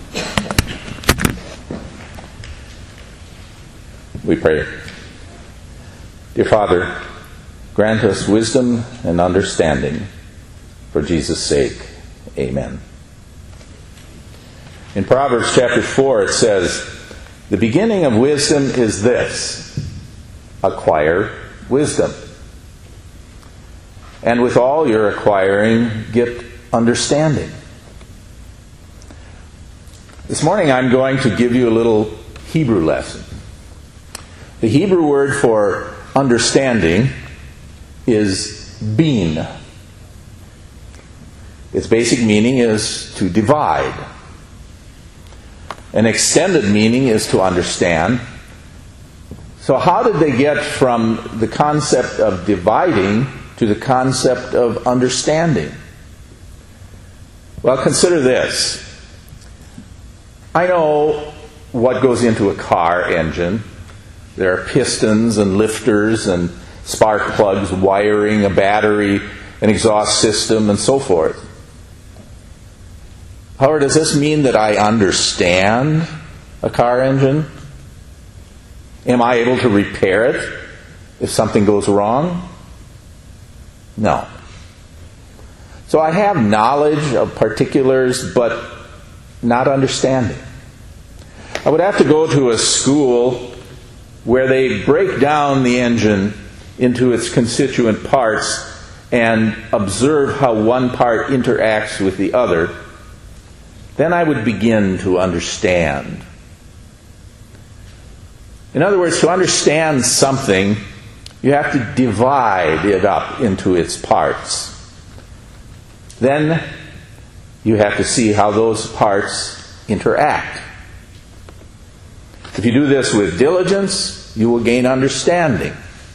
We pray. Dear Father, grant us wisdom and understanding. For Jesus' sake, amen. In Proverbs chapter 4 it says, "The beginning of wisdom is this, acquire wisdom. And with all your acquiring, get understanding." This morning I'm going to give you a little Hebrew lesson. The Hebrew word for understanding is bin. Its basic meaning is to divide. An extended meaning is to understand. So how did they get from the concept of dividing to the concept of understanding? Well, consider this. I know what goes into a car engine. There are pistons and lifters and spark plugs, wiring, a battery, an exhaust system, and so forth. However, does this mean that I understand a car engine? Am I able to repair it if something goes wrong? No. So I have knowledge of particulars, but not understanding. I would have to go to a school where they break down the engine into its constituent parts and observe how one part interacts with the other. Then I would begin to understand. In other words, to understand something, you have to divide it up into its parts. Then you have to see how those parts interact. If you do this with diligence, you will gain understanding.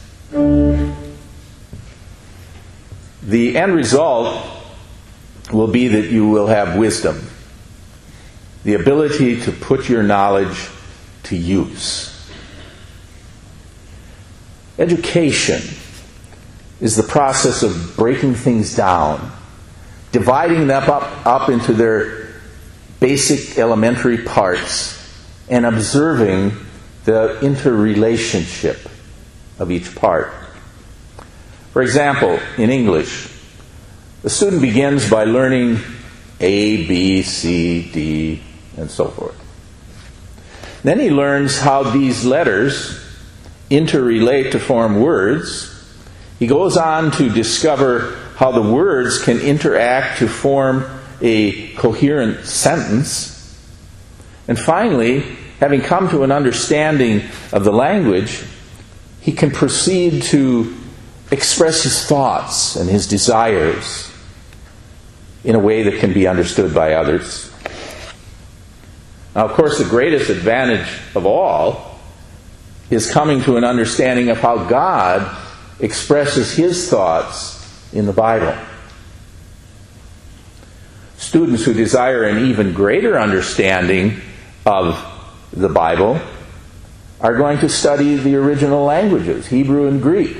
The end result will be that you will have wisdom, the ability to put your knowledge to use. Education is the process of breaking things down, dividing them up into their basic elementary parts, and observing the interrelationship of each part. For example, in English, the student begins by learning A, B, C, D, and so forth. Then he learns how these letters interrelate to form words. He goes on to discover how the words can interact to form a coherent sentence. And finally, having come to an understanding of the language, he can proceed to express his thoughts and his desires in a way that can be understood by others. Now, of course, the greatest advantage of all is coming to an understanding of how God expresses His thoughts in the Bible. Students who desire an even greater understanding of the Bible are going to study the original languages, Hebrew and Greek.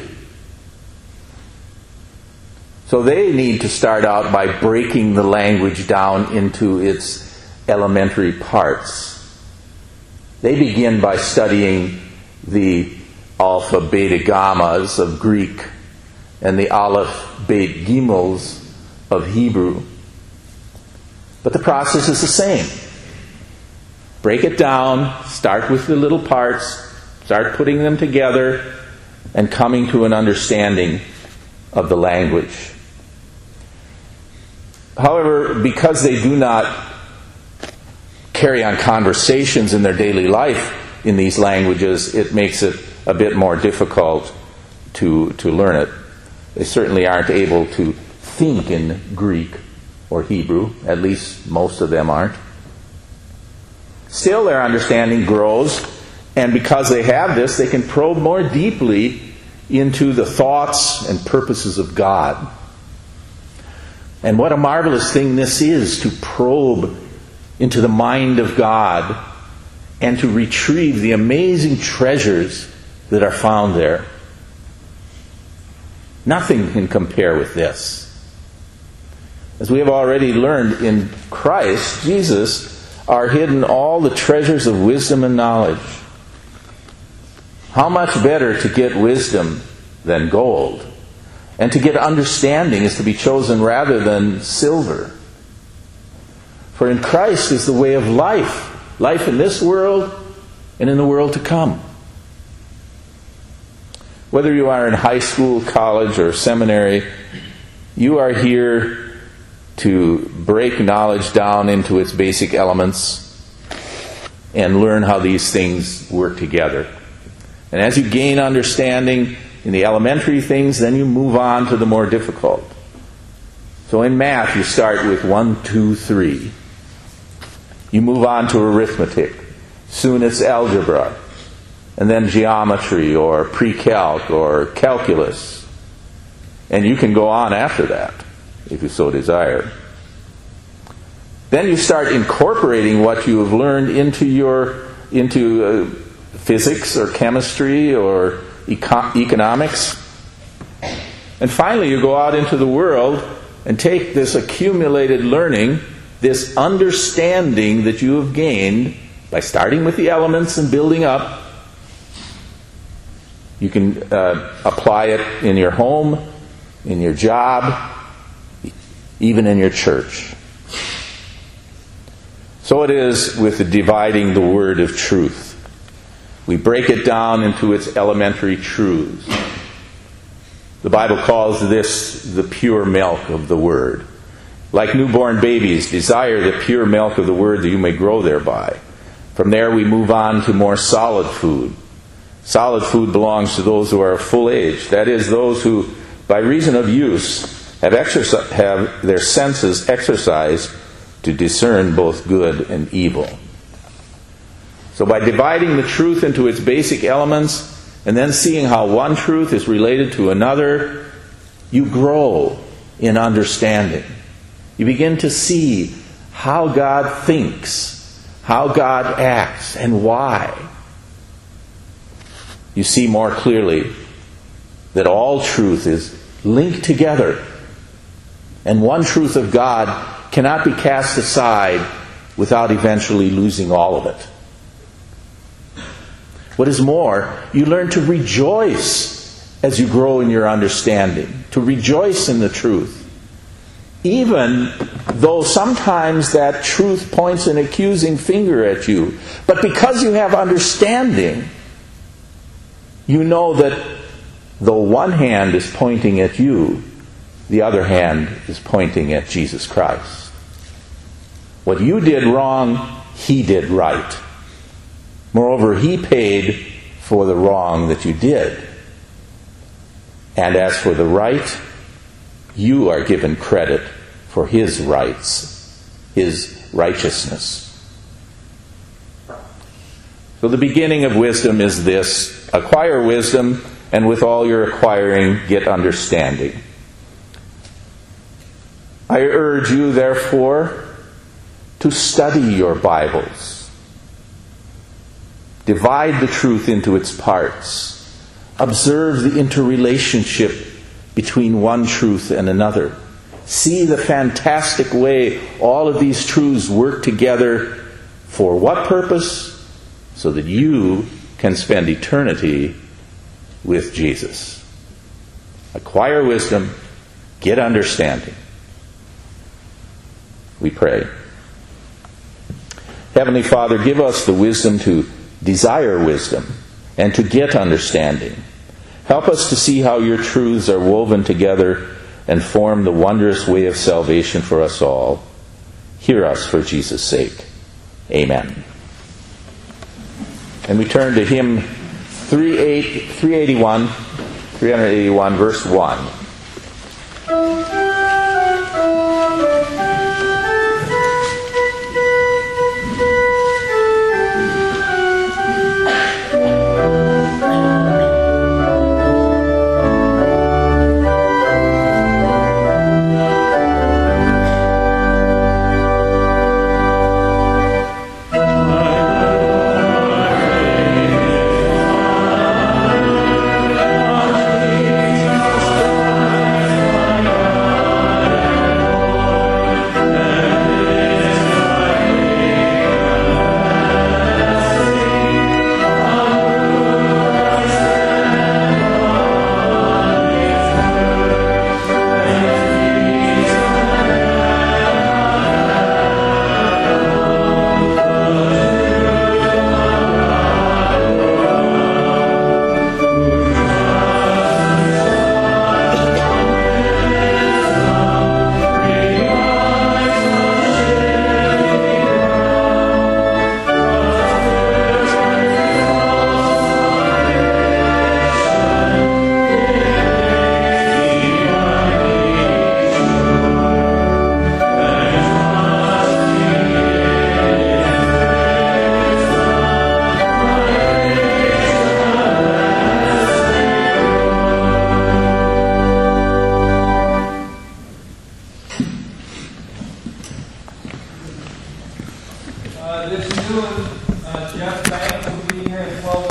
So they need to start out by breaking the language down into its elementary parts. They begin by studying the alpha, beta, gammas of Greek and the aleph, bet, gimels of Hebrew. But the process is the same. Break it down, start with the little parts, start putting them together, and coming to an understanding of the language. However, because they do not carry on conversations in their daily life in these languages, it makes it a bit more difficult to learn it. They certainly aren't able to think in Greek or Hebrew, at least most of them aren't. Still, their understanding grows, and because they have this, they can probe more deeply into the thoughts and purposes of God. And what a marvelous thing this is, to probe into the mind of God and to retrieve the amazing treasures that are found there. Nothing can compare with this. As we have already learned in Christ, Jesus, are hidden all the treasures of wisdom and knowledge. How much better to get wisdom than gold, and to get understanding is to be chosen rather than silver. For in Christ is the way of life, life in this world and in the world to come. Whether you are in high school, college, or seminary, you are here to break knowledge down into its basic elements and learn how these things work together. And as you gain understanding in the elementary things, then you move on to the more difficult. So in math, you start with 1, 2, 3. You move on to arithmetic. Soon it's algebra. And then geometry or pre-calc or calculus. And you can go on after that, if you so desire. Then you start incorporating what you have learned into physics or chemistry or economics. And finally you go out into the world and take this accumulated learning, this understanding that you have gained by starting with the elements and building up. You can apply it in your home, in your job, even in your church. So it is with dividing the word of truth. We break it down into its elementary truths. The Bible calls this the pure milk of the word. Like newborn babies, desire the pure milk of the word that you may grow thereby. From there we move on to more solid food. Solid food belongs to those who are of full age. That is, those who, by reason of use, have their senses exercised to discern both good and evil. So by dividing the truth into its basic elements, and then seeing how one truth is related to another, you grow in understanding. You begin to see how God thinks, how God acts, and why. You see more clearly that all truth is linked together, and one truth of God cannot be cast aside without eventually losing all of it. What is more, you learn to rejoice as you grow in your understanding, to rejoice in the truth. Even though sometimes that truth points an accusing finger at you. But because you have understanding, you know that though one hand is pointing at you, the other hand is pointing at Jesus Christ. What you did wrong, He did right. Moreover, He paid for the wrong that you did. And as for the right, you are given credit for His rights, His righteousness. So the beginning of wisdom is this: acquire wisdom, and with all your acquiring, get understanding. I urge you, therefore, to study your Bibles. Divide the truth into its parts. Observe the interrelationship between one truth and another. See the fantastic way all of these truths work together. For what purpose? So that you can spend eternity with Jesus. Acquire wisdom, get understanding. We pray. Heavenly Father, give us the wisdom to desire wisdom and to get understanding. Help us to see how your truths are woven together and form the wondrous way of salvation for us all. Hear us for Jesus' sake. Amen. And we turn to hymn 381, verse 1. This noon, Jeff Bank will be here at 12.